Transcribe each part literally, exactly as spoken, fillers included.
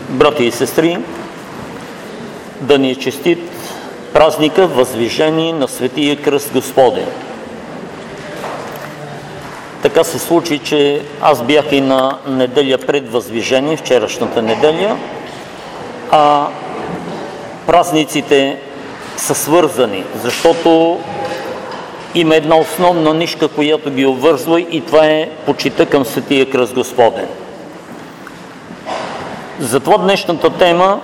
Брати и сестри, да ни е честит празника Въздвижение на Светия Кръст Господен. Така се случи, че аз бях и на неделя пред Въздвижение, вчерашната неделя, а празниците са свързани, защото има една основна нишка, която ги обвързва, и това е почита към Светия Кръст Господен. Затова днешната тема,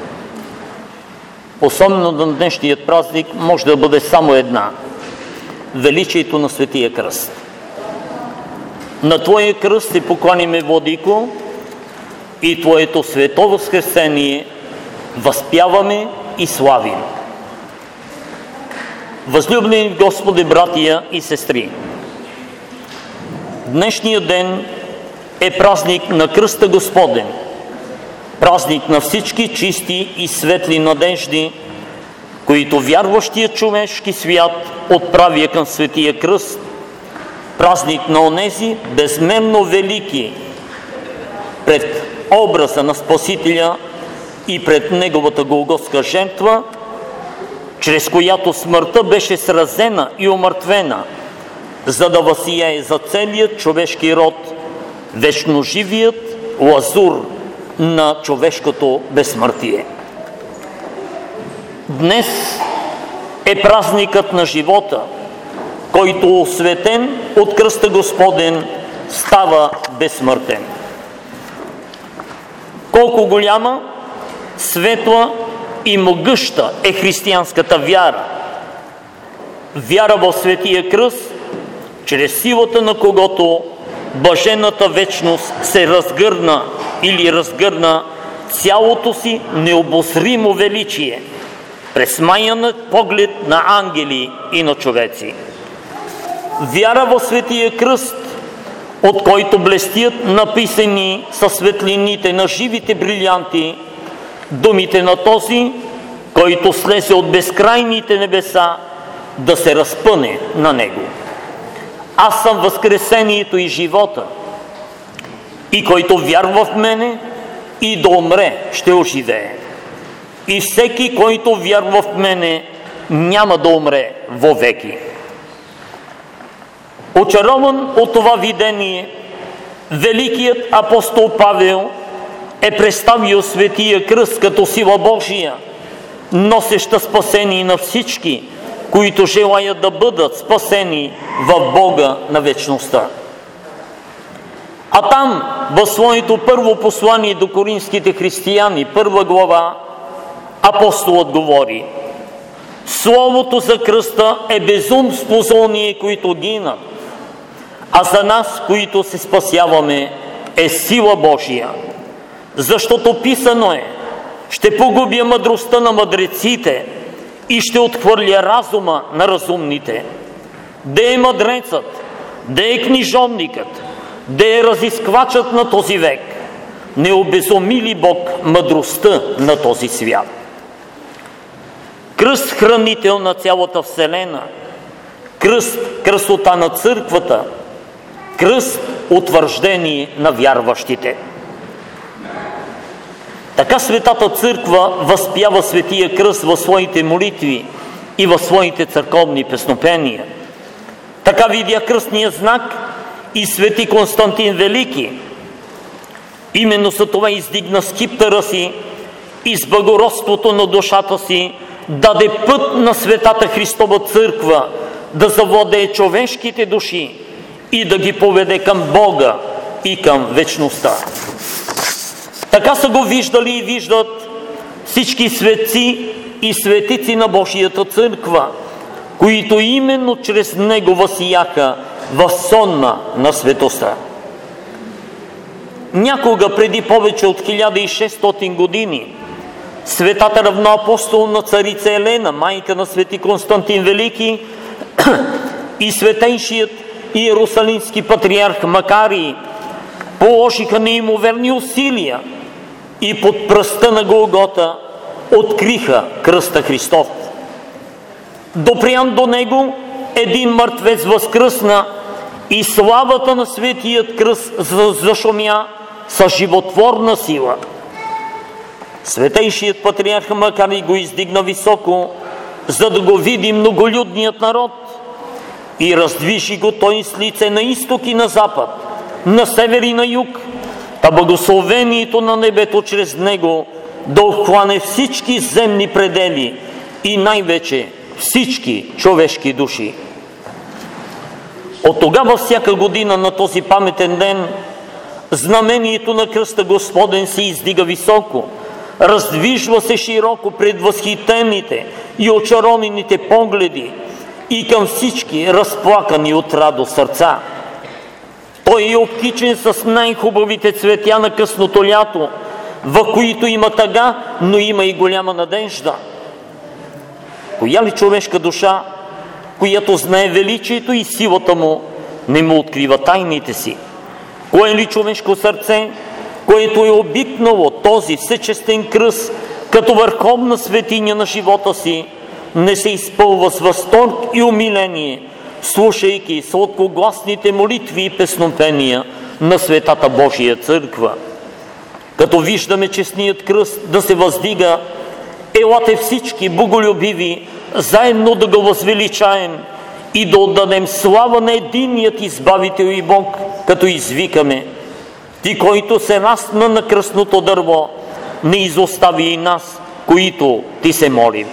особено на днешният празник, може да бъде само една – величието на Светия Кръст. На Твоя кръст се покланиме, Владико, и Твоето свето възкресение възпяваме и славим. Възлюбени Господи, братия и сестри, днешният ден е празник на Кръста Господен, празник на всички чисти и светли надежди, които вярващият човешки свят отправя към Светия Кръст, празник на онези безмерно велики пред образа на Спасителя и пред Неговата голготска жертва, чрез която смъртта беше сразена и омъртвена, за да възсияе за целият човешки род вечно живият лазур на човешкото безсмъртие. Днес е празникът на живота, който, осветен от Кръста Господен, става безсмъртен. Колко голяма, светла и могъща е християнската вяра! Вяра в Светия Кръст, чрез силата на когото блаженната вечност се разгърна или разгърна цялото си необозримо величие през смаяният поглед на ангели и на човеци. Вяра в Светия Кръст, от който блестят написани със светлините на живите брилянти думите на този, който слезе от безкрайните небеса да се разпъне на него. Аз съм възкресението и живота, и който вярва в мене и да умре, ще оживее. И всеки, който вярва в мене, няма да умре вовеки. Очарован от това видение, великият апостол Павел е представил Светия Кръст като сила Божия, носеща спасение на всички, които желаят да бъдат спасени в Бога на вечността. А там, в своето първо послание до коринските християни, първа глава, апостолът говори: Словото за кръста е безумство за ония, които гинат, а за нас, които се спасяваме, е сила Божия. Защото писано е: ще погубя мъдростта на мъдреците и ще отхвърля разума на разумните. Де е мъдрецът, де е книжовникът, де е разисквачът на този век? Не обезуми ли Бог мъдростта на този свят? Кръст, хранител на цялата вселена, кръст, красота на църквата, кръст, утвърждение на вярващите. Така Светата Църква възпява Светия Кръст в своите молитви и в своите църковни песнопения. Така видя кръстния знак и свети Константин Велики. Именно за това издигна скиптъра си и с благородството на душата си даде път на Светата Христова Църква да завладее човешките души и да ги поведе към Бога и към вечността. Така са го виждали и виждат всички светци и светици на Божията Църква, които именно чрез него възсияха в сонма на светостта. Някога преди повече от хиляда и шестстотин години светата равноапостолна царица Елена, майка на свети Константин Велики, и светейшият иерусалимски патриарх Макарий положиха неимоверни усилия и под пръста на Голгота откриха кръста Христов. Допрян до него един мъртвец възкръсна и славата на Светият Кръст зашумя с животворна сила. Светейшият патриарх Макарий го издигна високо, за да го види многолюдният народ, и раздвижи го той с лице на изток и на запад, на север и на юг, та благословението на небето чрез него да обхване всички земни предели и най-вече всички човешки души. От тогава всяка година на този паметен ден знамението на кръста Господен се издига високо, раздвижва се широко пред възхитените и очарованите погледи и към всички разплакани от радост сърца. Той е обкичен с най-хубавите цветя на късното лято, в които има тъга, но има и голяма надежда. Коя ли човешка душа, която знае величието и силата му, не му открива тайните си? Кое ли човешко сърце, което е обикнало този всечестен кръст като върховна светиня на живота си, не се изпълва с възторг и умиление, слушайки сладкогласните молитви и песнопения на Светата Божия църква? Като виждаме честният кръст да се въздига, елате всички боголюбиви заедно да го възвеличаем и да отдадем слава на единият Избавител и Бог, като извикаме: Ти, който се растна на кръстното дърво, не изостави и нас, които Ти се молим.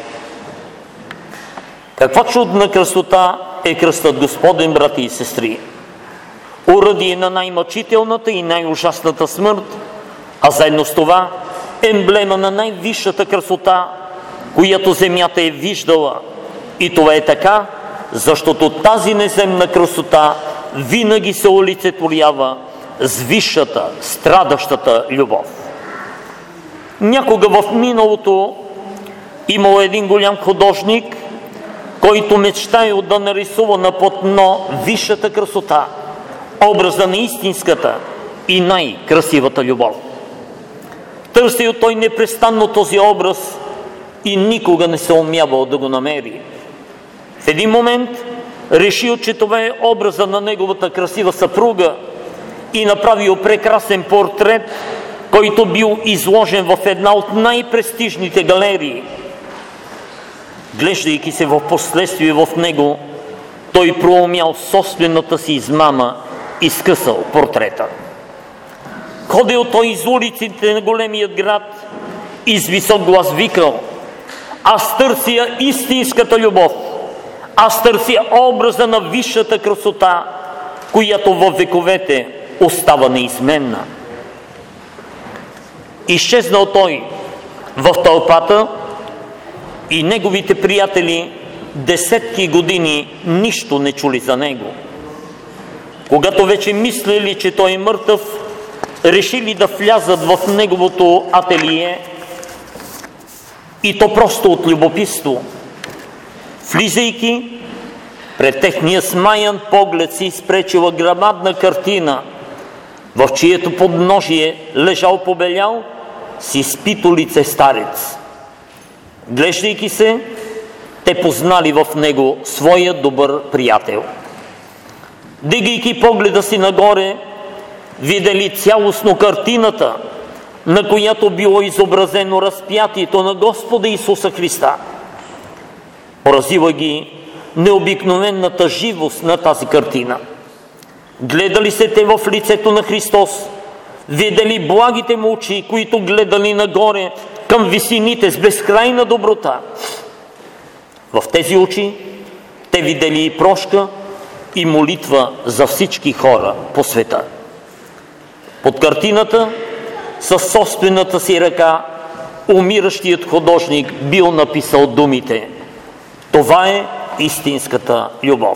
Каква чудна красота е кръстът Господен, брати и сестри! Оръдие на най-мъчителната и най-ужасната смърт, а заедно с това емблема на най-висшата красота, която земята е виждала. И това е така, защото тази неземна красота винаги се олицетворява с висшата, страдащата любов. Някога в миналото имал един голям художник, който мечтаел да нарисува на платно висшата красота, образа на истинската и най-красивата любов. Търсил той непрестанно този образ и никога не се умявал да го намери. В един момент решил, че това е образа на неговата красива съпруга и направил прекрасен портрет, който бил изложен в една от най-престижните галерии. Глеждайки се в последствие в него, той проумял собствената си измама и скъсал портрета. Ходил той из улиците на големият град и с висок глас викал: Аз търся истинската любов, аз търся образа на висшата красота, която във вековете остава неизменна. Изчезнал той в тълпата и неговите приятели десетки години нищо не чули за него. Когато вече мислили, че той е мъртъв, решили да влязат в неговото ателие, и то просто от любопитство. Влизайки, пред техния смаян поглед се изпречила грамадна картина, в чието подножие лежал побелял с изпито лице старец. Глеждайки се, те познали в него своя добър приятел. Дигайки погледа си нагоре, видели цялостно картината, на която било изобразено разпятието на Господа Исуса Христа. Поразила ги необикновената живост на тази картина. Гледали се те в лицето на Христос, видели благите му очи, които гледали нагоре към висините с безкрайна доброта. В тези очи те видели и прошка, и молитва за всички хора по света. Под картината със собствената си ръка умиращият художник бил написал думите: Това е истинската любов.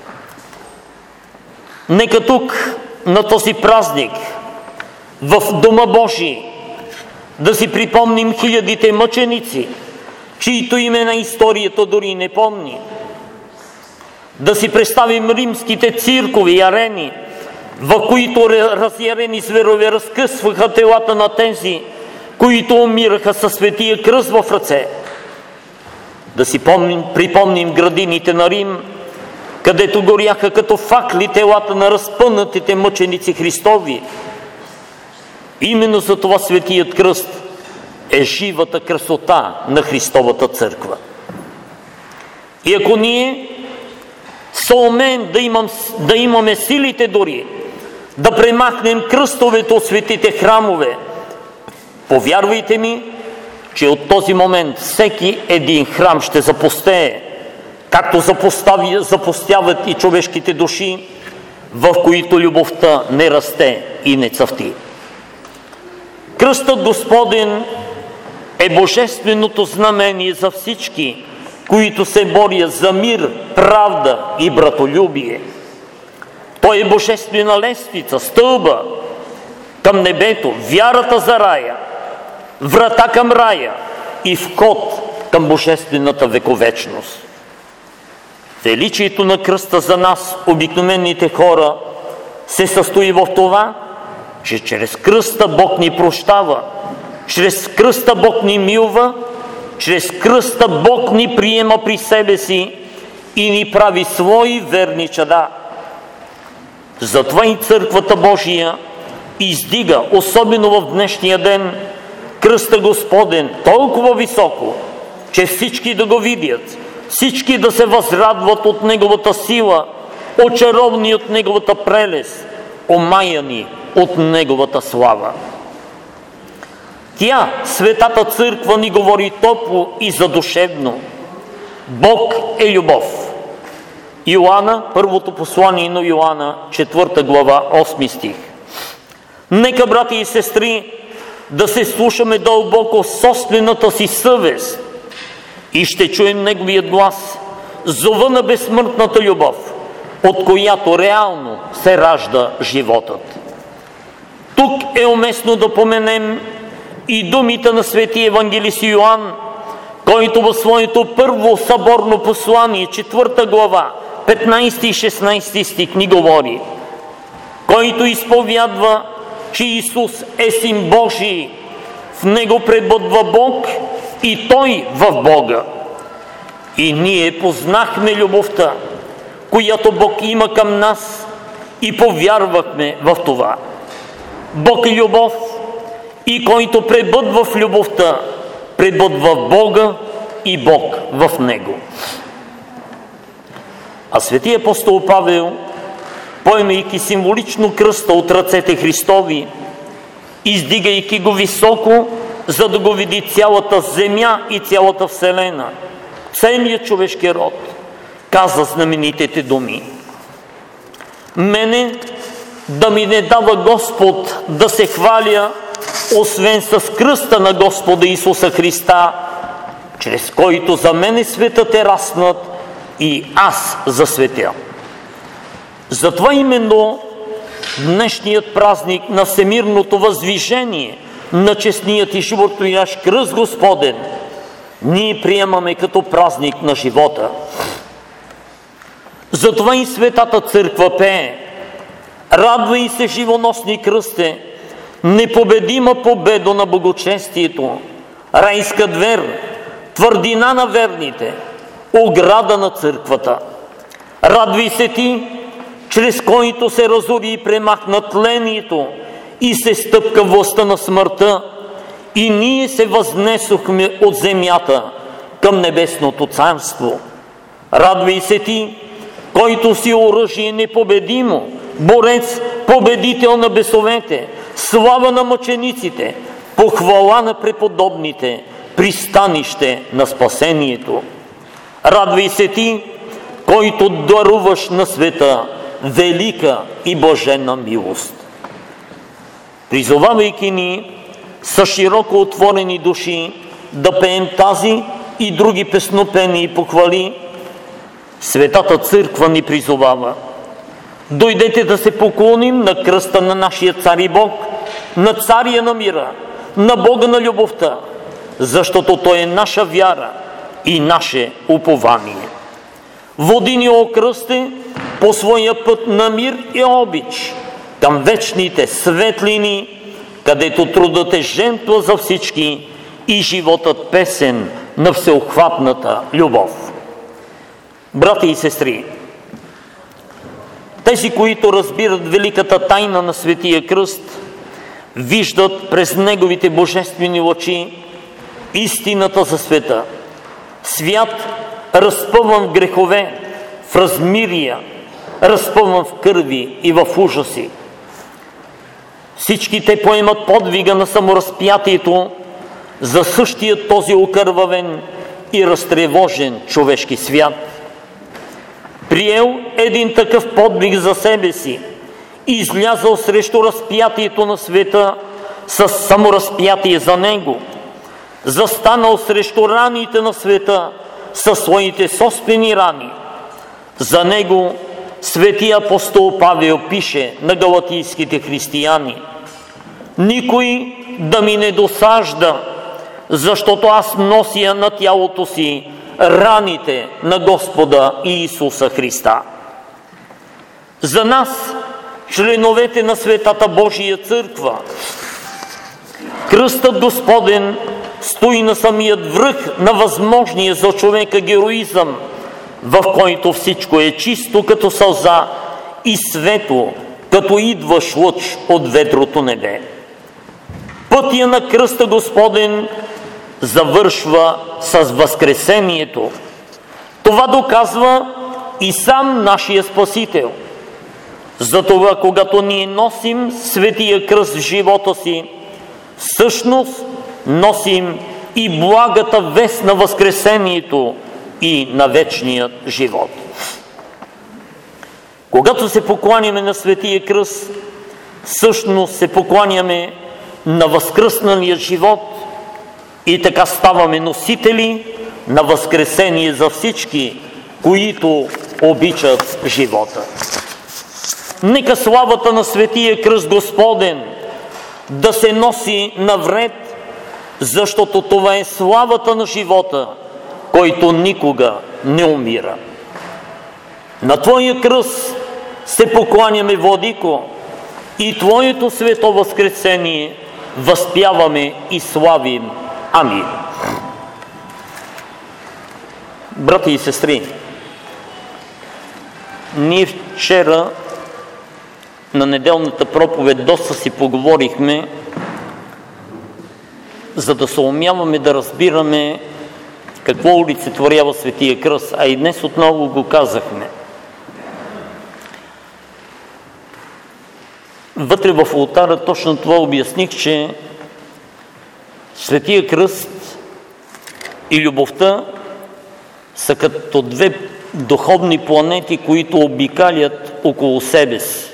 Нека тук, на този празник, в Дома Божий, да си припомним хилядите мъченици, чието имена историята дори не помни. Да си представим римските циркови и арени, в които разярени зверове разкъсваха телата на тези, които умираха със светия кръст в ръце. Да си помним, припомним градините на Рим, където горяха като факли телата на разпънатите мъченици Христови. Именно за това светият кръст е живата красота на Христовата църква. И ако ние съумеем да, имам, да имаме силите дори да премахнем кръстовете от светите храмове, повярвайте ми, че от този момент всеки един храм ще запустее, както запустяват и човешките души, в които любовта не расте и не цъфти. Кръстът Господен е божественото знамение за всички, които се борят за мир, правда и братолюбие. Той е божествена лестница, стълба към небето, вярата за рая, врата към рая и вход към божествената вековечност. Величието на кръста за нас, обикновените хора, се състои в това, че чрез кръста Бог ни прощава, чрез кръста Бог ни милва, чрез кръста Бог ни приема при себе си и ни прави свои верни чада. Затова и Църквата Божия издига, особено в днешния ден, кръста Господен толкова високо, че всички да го видят, всички да се възрадват от Неговата сила, очаровани от Неговата прелест, омаяни от Неговата слава. Тя, Светата Църква, ни говори топло и задушевно. Бог е любов. Йоанна, първото послание на Йоанна, четвърта глава, осми стих. Нека, брати и сестри, да се слушаме дълбоко собствената си съвест и ще чуем Неговият глас, зова на безсмъртната любов, от която реално се ражда животът. Тук е уместно да поменем и думите на свети евангелист Йоан, който в своето първо съборно послание, четвърта глава, петнайсти и шестнайсти стих ни говори: който изповядва, че Исус е Син Божий, в Него пребъдва Бог и Той в Бога. И ние познахме любовта, която Бог има към нас, и повярвахме в това. Бог е любов, и който пребъдва в любовта, пребъдва в Бога и Бог в Него. А светия апостол Павел, поемайки символично кръста от ръцете Христови, издигайки го високо, за да го види цялата земя и цялата вселена, целият човешки род, каза знаменитите думи: мене да ми не дава Господ да се хваля, освен с кръста на Господа Исуса Христа, чрез който за мене светът е раснат и аз за света. Затова именно днешният празник на всемирното въздвижение на честният и животворящ кръст Господен ние приемаме като празник на живота. Затова и Светата Църква пее: радвай се, живоносни кръсте, непобедима победо на богочестието, райска двер, твърдина на верните, ограда на църквата. Радвай се ти, чрез който се разори и премахна тлението и се стъпка властта на смъртта, и ние се възнесохме от земята към небесното царство. Радвай се ти, който си оръжие непобедимо, борец, победител на бесовете, слава на мъчениците, похвала на преподобните, пристанище на спасението. Радвай се ти, който даруваш на света велика и блаженна милост. Призовавайки ни с широко отворени души да пеем тази и други песнопени и похвали, Светата Църква ни призовава: дойдете да се поклоним на кръста на нашия Цар и Бог, на Царя на мира, на Бога на любовта, защото Той е наша вяра и наше упование. Води ни, о кръсте, по своя път на мир и обич към вечните светлини, където трудът е жертва за всички и животът песен на всеобхватната любов. Брати и сестри, тези, които разбират великата тайна на Светия кръст, виждат през неговите божествени лъчи истината за света. Свят, разпъван в грехове, в размирия, разпъван в кърви и в ужаси. Всички те поемат подвига на саморазпятието за същия този окървавен и разтревожен човешки свят. Приел един такъв подвиг за себе си и излязъл срещу разпятието на света с саморазпятие за него, застанал срещу раните на света със своите собствени рани. За него светия апостол Павел пише на галатийските християни: никой да ми не досажда, защото аз нося на тялото си раните на Господа Иисуса Христа. За нас, членовете на Светата Божия църква, кръстът Господен стои на самият връх на възможния за човека героизъм, в който всичко е чисто като сълза и свето като идващ лъч от ведрото небе. Пътя на кръста Господен завършва с възкресението. Това доказва и сам нашия Спасител. Затова, когато ние носим светия кръст в живота си, всъщност носим и благата вест на възкресението и на вечният живот. Когато се покланяме на светия кръст, всъщност се покланяме на възкръсналия живот и така ставаме носители на възкресение за всички, които обичат живота. Нека славата на светия кръст Господен да се носи навред, защото това е славата на живота, който никога не умира. На Твоя кръст се покланяме, Владико, и Твоето свето възкресение възпяваме и славим. Амин. Брати и сестри, ние вчера на неделната проповед доста си поговорихме, за да се умяваме да разбираме какво олицетворява Светия кръст, а и днес отново го казахме. Вътре в олтара точно това обясних, че Светия кръст и любовта са като две духовни планети, които обикалят около себе си.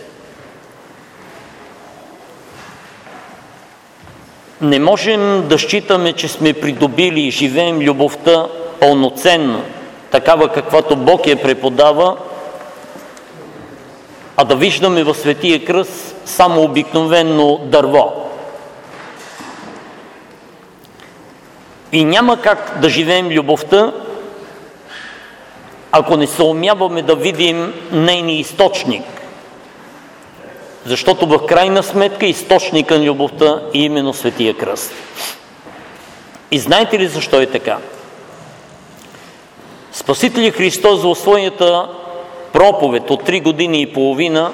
Не можем да считаме, че сме придобили и живеем любовта пълноценно, такава каквато Бог я преподава, а да виждаме в Светия кръст само обикновено дърво. И няма как да живеем любовта, ако не се умяваме да видим нейния източник. Защото в крайна сметка източника на любовта е именно Светия кръст. И знаете ли защо е така? Спасителят Христос в своята проповед от три години и половина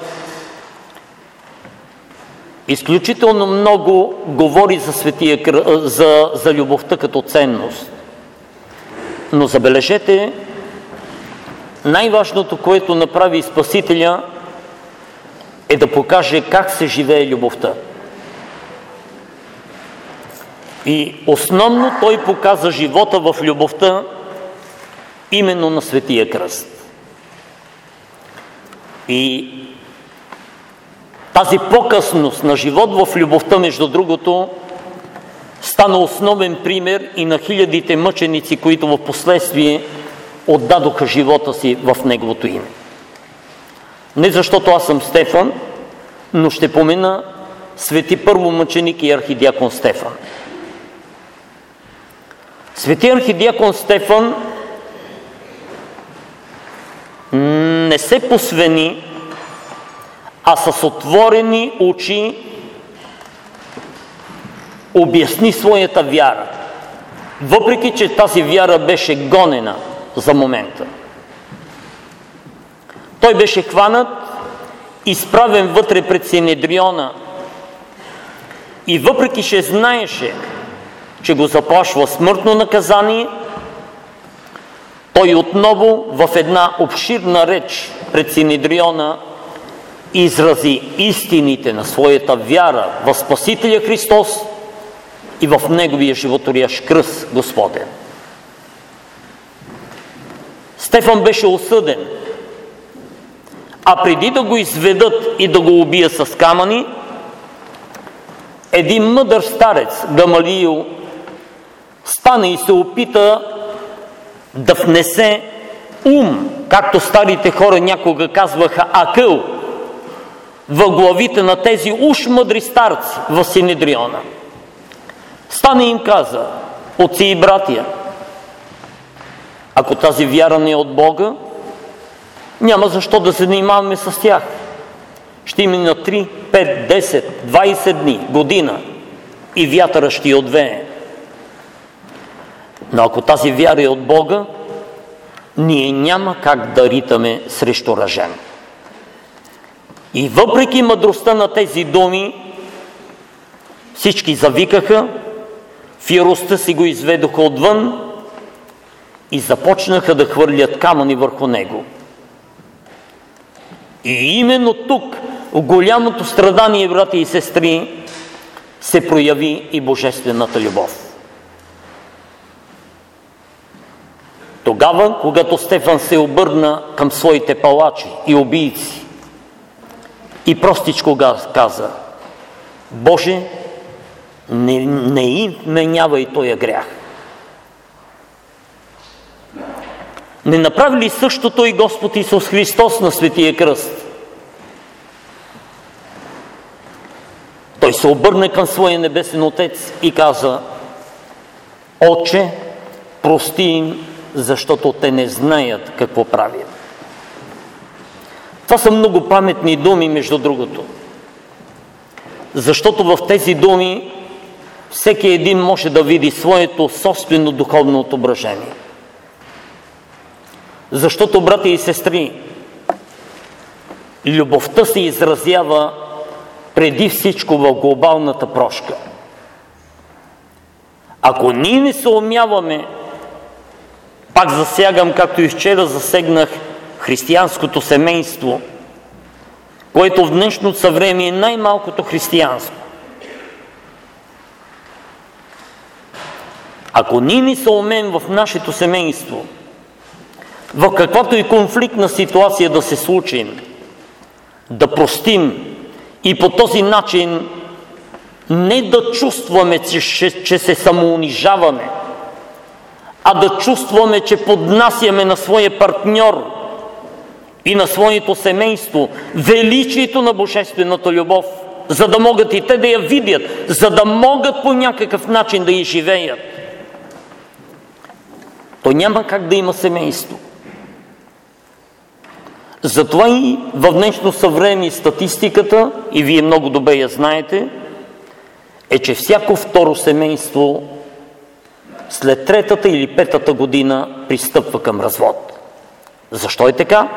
изключително много говори за, светия, за, за любовта като ценност. Но забележете, най-важното, което направи Спасителя, е да покаже как се живее любовта. И основно той показа живота в любовта именно на Светия кръст. И тази покъсност на живот в любовта, между другото, стана основен пример и на хилядите мъченици, които в последствие отдадоха живота си в Неговото име. Не защото аз съм Стефан, но ще помена свети първомъченик и архидиакон Стефан. Свети архидиакон Стефан не се посвени, а с отворени очи обясни своята вяра, въпреки че тази вяра беше гонена за момента. Той беше хванат, изправен вътре пред Синедриона и въпреки че знаеше, че го заплашва смъртно наказание, той отново в една обширна реч пред Синедриона изрази истините на своята вяра в Спасителя Христос и в Неговия животворящ кръст Господен. Стефан беше осъден, а преди да го изведат и да го убият с камъни, един мъдър старец, Гамалиил, стана и се опита да внесе ум, както старите хора някога казваха акъл, в главите на тези уж мъдри старци в Синедриона. Стана и им каза: отци и братия, ако тази вяра не е от Бога, няма защо да се занимаваме с тях. Ще има на три, пет, десет, двайсет дни, година и вятъра ще я отвее. Но ако тази вяра е от Бога, ние няма как да ритаме срещу ръжен. И въпреки мъдростта на тези думи, всички завикаха, в яростта си го изведоха отвън и започнаха да хвърлят камъни върху него. И именно тук, в голямото страдание, брати и сестри, се прояви и божествената любов. Тогава, когато Стефан се обърна към своите палачи и убийци и простичко каза: Боже, не, не им вменявай тоя грях. Не направи ли същото и Господ Исус Христос на Светия кръст? Той се обърна към своя небесен Отец и каза: Отче, прости им, защото те не знаят какво правят. Това са много паметни думи, между другото. Защото в тези думи всеки един може да види своето собствено духовно отображение. Защото, брати и сестри, любовта се изразява преди всичко в глобалната прошка. Ако ние не се умяваме, пак засягам, както и вчера засегнах, християнското семейство, което в днешното съвремие е най-малкото християнство. Ако ние не се умеем в нашето семейство, в каквато и конфликтна ситуация да се случим, да простим и по този начин не да чувстваме, че, че се самоунижаваме, а да чувстваме, че поднасяме на своя партньор и на своето семейство величието на божествената любов, за да могат и те да я видят, за да могат по някакъв начин да я живеят, то няма как да има семейство. Затова и в днешно съвремие статистиката, и вие много добре я знаете, е, че всяко второ семейство след третата или петата година пристъпва към развод. Защо е така?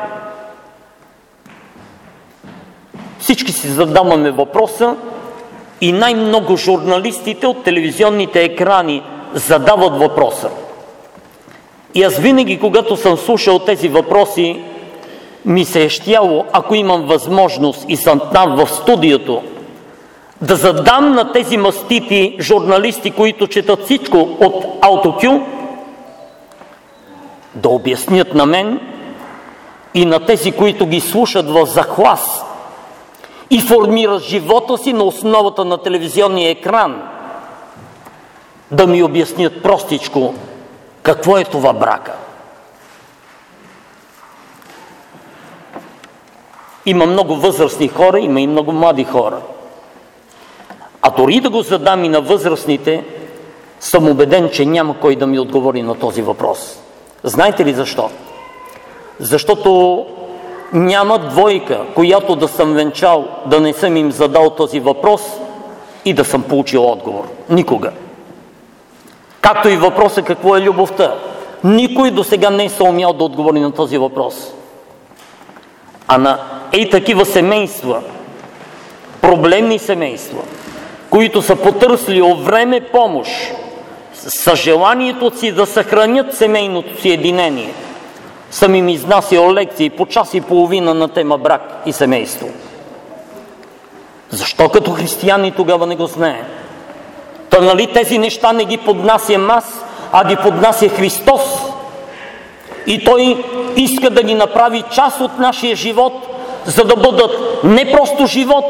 Всички си задаваме въпроса и най-много журналистите от телевизионните екрани задават въпроса. И аз винаги, когато съм слушал тези въпроси, ми се е щяло, ако имам възможност и съм там в студиото, да задам на тези мастити журналисти, които четат всичко от Аутокю, да обяснят на мен и на тези, които ги слушат в захлас и формират живота си на основата на телевизионния екран, да ми обяснят простичко какво е това брака. Има много възрастни хора, има и много млади хора. А дори да го задам и на възрастните, съм убеден, че няма кой да ми отговори на този въпрос. Знаете ли защо? Защото няма двойка, която да съм венчал, да не съм им задал този въпрос и да съм получил отговор. Никога. Както и въпроса какво е любовта. Никой до сега не е съумял да отговори на този въпрос. А на ей такива семейства, проблемни семейства, които са потърсили от време помощ, с желанието си да съхранят семейното си единение, съм им изнасял лекции по час и половина на тема брак и семейство. Защо като християни тогава не го знаем? Та нали тези неща не ги поднасям аз, а ги поднася Христос. И Той иска да ги направи част от нашия живот, за да бъдат не просто живот,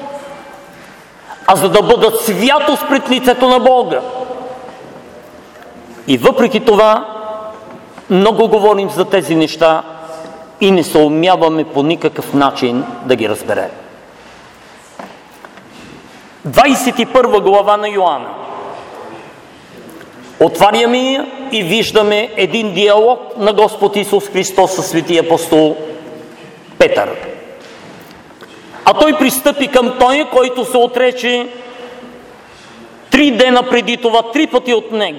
а за да бъдат святост пред лицето на Бога. И въпреки това, много говорим за тези неща и не се умяваме по никакъв начин да ги разберем. двадесет и първа глава на Йоанна. Отваряме я и виждаме един диалог на Господ Исус Христос със светия апостол Петър. А той пристъпи към той, който се отрече три дена преди това, три пъти от него.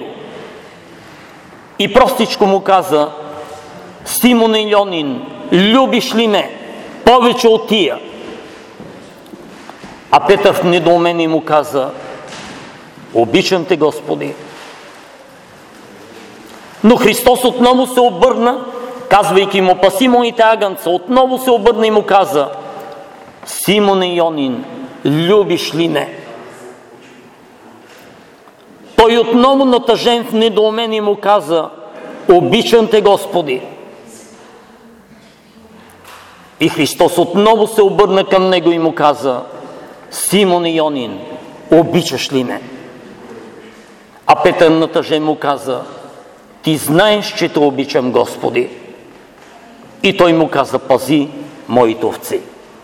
И простичко му каза: Симон Йонин, любиш ли ме повече от тия? А Петър в недоумение му каза: обичам те, Господи. Но Христос отново се обърна, казвайки му: паси моите агънца. Отново се обърна и му каза: Симон Йонин, любиш ли ме? Той отново натъжен в недоумение му каза: обичам те, Господи. И Христос отново се обърна към него и му каза: Симон Йонин, обичаш ли ме? А Петър натъжен му каза: ти знаеш, че те обичам, Господи. И той му каза: пази моите овци.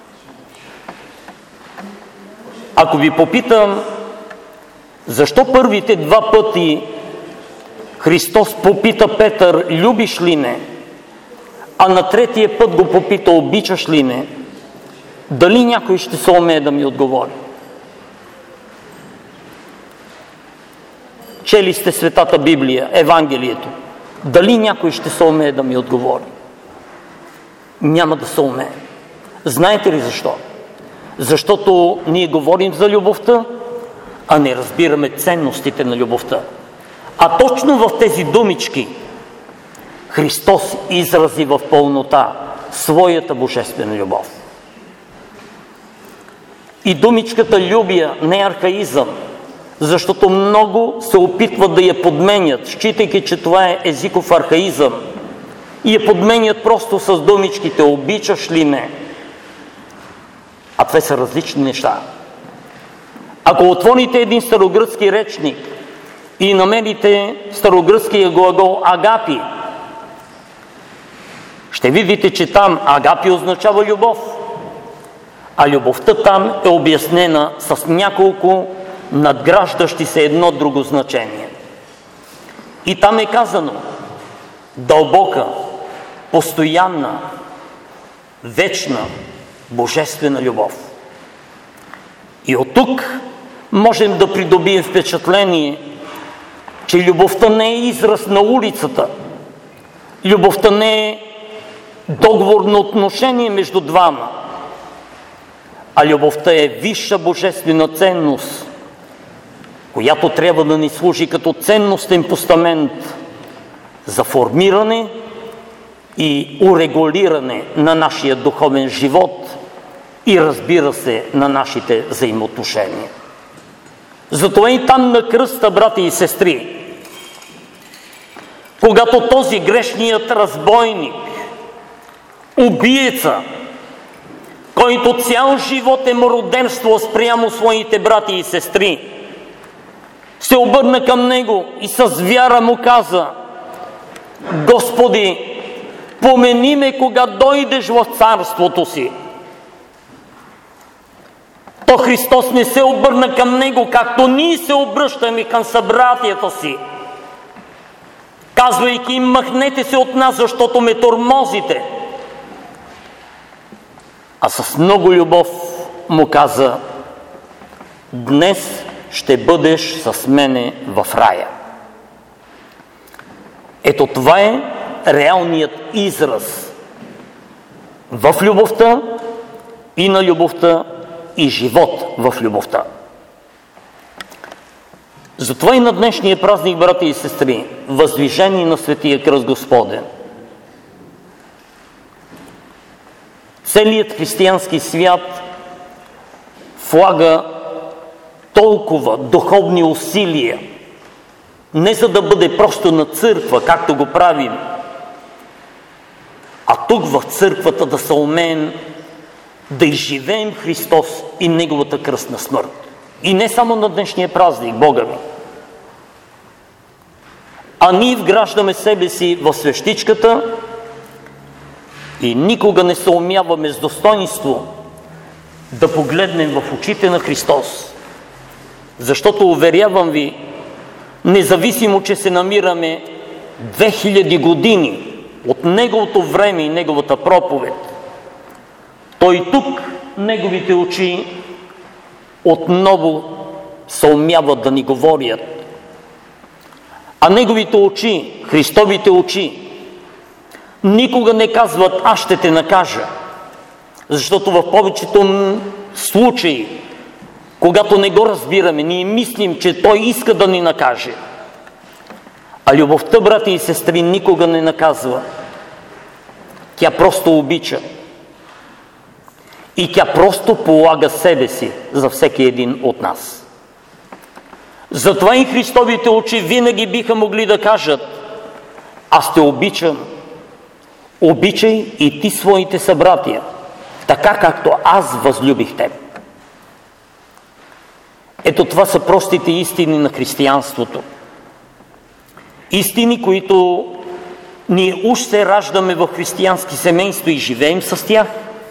Ако ви попитам, защо първите два пъти Христос попита Петър: любиш ли ме? А на третия път го попита: обичаш ли ме? Дали някой ще се умее да ми отговори? Чели сте Светата Библия, Евангелието. Дали някой ще се умее да ми отговори? Няма да се умее. Знаете ли защо? Защото ние говорим за любовта, а не разбираме ценностите на любовта. А точно в тези думички Христос изрази в пълнота своята божествена любов. И думичката любя не е архаизъм, защото много се опитват да я подменят, считайки, че това е езиков архаизъм, и я подменят просто с думичките: обичаш ли ме? А това са различни неща. Ако отворите един старогръцки речник и намерите старогръцкия глагол агапи, ще видите, че там агапи означава любов, а любовта там е обяснена с няколко надграждащи се едно друго значение. И там е казано: дълбока, постоянна, вечна, божествена любов. И от тук можем да придобием впечатление, че любовта не е израз на улицата. Любовта не е договорно отношение между двама, а любовта е висша божествена ценност, която трябва да ни служи като ценностен постамент за формиране и урегулиране на нашия духовен живот и, разбира се, на нашите взаимоотношения. Затова и там на кръста, брати и сестри, когато този грешният разбойник, убиеца, който цял живот е мародерствал спрямо своите брати и сестри, се обърна към него и с вяра му каза: Господи, помени ме, кога дойдеш в царството си. То Христос не се обърна към него, както ние се обръщаме към събратията си, казвайки им: махнете се от нас, защото ме тормозите. А с много любов му каза: днес ще бъдеш с мене в рая. Ето това е реалният израз в любовта и на любовта и живот в любовта. Затова и на днешния празник, брати и сестри, въздвижение на Светия кръст Господен, целият християнски свят влага толкова духовни усилия, не за да бъде просто на църква, както го правим, а тук в църквата да се умеем да изживеем Христос и Неговата кръстна смърт. И не само на днешния празник, Бога ми. А ние вграждаме себе си в свещичката и никога не се умяваме с достоинство да погледнем в очите на Христос. Защото, уверявам ви, независимо, че се намираме две хиляди години от Неговото време и Неговата проповед, Той тук, Неговите очи, отново се умяват да ни говорят. А Неговите очи, Христовите очи, никога не казват: аз ще те накажа. Защото в повечето случаи, когато не го разбираме, ние мислим, че Той иска да ни накаже. А любовта, брати и сестри, никога не наказва. Тя просто обича. И тя просто полага себе си за всеки един от нас. Затова и Христовите очи винаги биха могли да кажат: аз те обичам. Обичай и ти своите събратия, така както аз възлюбих теб. Ето това са простите истини на християнството. Истини, които ние уж се раждаме в християнски семейство и живеем с тях,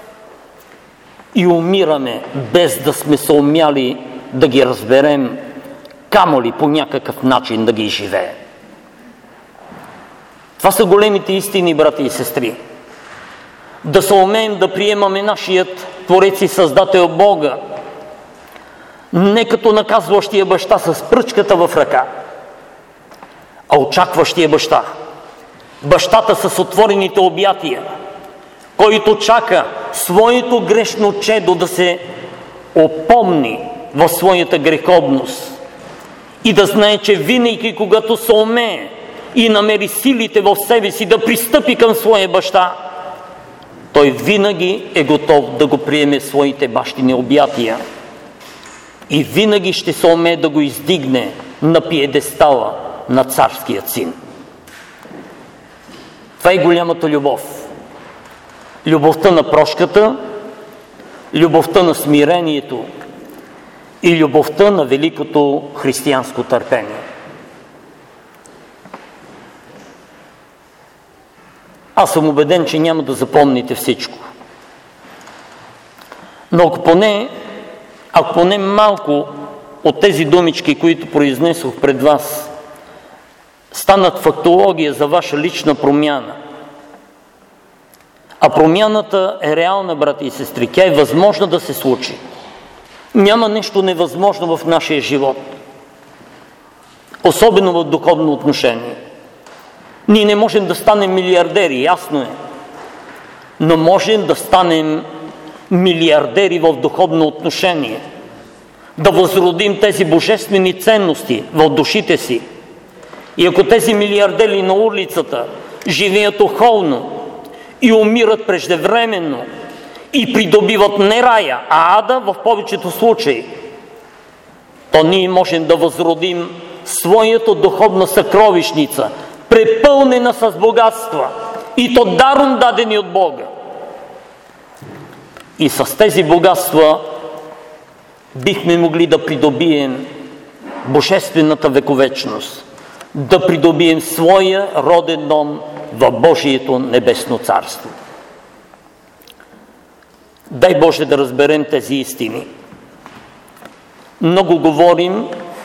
и умираме без да сме се умяли да ги разберем, камо ли по някакъв начин да ги живеем. Това са големите истини, брати и сестри. Да се умеем да приемаме нашият Творец и Създател Бога не като наказващия баща с пръчката в ръка, а очакващия баща. Бащата с отворените обятия, който чака своето грешно чедо да се опомни в своята греховност и да знае, че винаги, когато се умее и намери силите в себе си да пристъпи към своя баща, той винаги е готов да го приеме в своите бащини обятия и винаги ще се умее да го издигне на пиедестала на царският син. Това е голямата любов. Любовта на прошката, любовта на смирението и любовта на великото християнско търпение. Аз съм убеден, че няма да запомните всичко. Но ако поне, ако поне малко от тези думички, които произнесох пред вас, станат фактология за ваша лична промяна, а промяната е реална, брати и сестри, тя е възможна да се случи. Няма нещо невъзможно в нашия живот, особено в духовно отношение. Ние не можем да станем милиардери, ясно е, но можем да станем милиардери в духовно отношение, да възродим тези божествени ценности в душите си. И ако тези милиардери на улицата живеят охолно и умират преждевременно и придобиват не рая, а ада в повечето случаи, то ние можем да възродим своята духовна съкровищница, препълнена с богатства, и то даром дадени от Бога. И с тези богатства бихме могли да придобием божествената вековечност, да придобием своя роден дом в Божието небесно царство. Дай Боже да разберем тези истини. Много говорим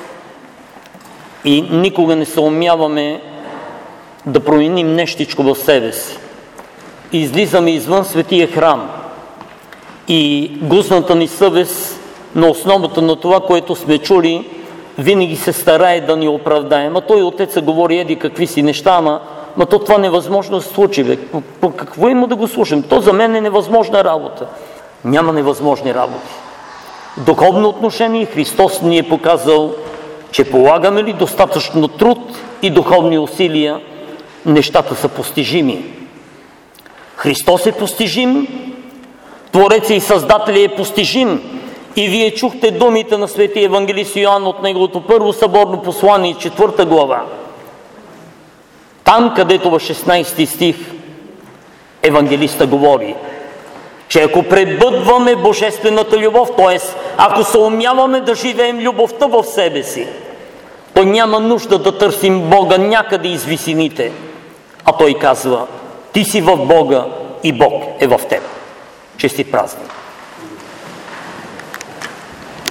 и никога не се умяваме да променим нещичко в себе си. Излизаме извън светия храм и гузната ни съвест на основата на това, което сме чули, винаги се старае да ни оправдае. Ма той отеца говори еди какви си неща, ама ма то това невъзможно да се случи. Бе. По, по какво има да го слушам? То за мен е невъзможна работа. Няма невъзможни работи. В духовно отношение Христос ни е показал, че полагаме ли достатъчно труд и духовни усилия, нещата са постижими. Христос е постижим, Творец и Създател е постижим. И вие чухте думите на светия евангелист Йоан от неговото първо съборно послание, четвърта глава. Там, където в шестнайсети стих евангелиста говори, че ако пребъдваме божествената любов, т.е. ако се умяваме да живеем любовта в себе си, то няма нужда да търсим Бога някъде из висините. А той казва, ти си в Бога и Бог е в теб. Честит празник!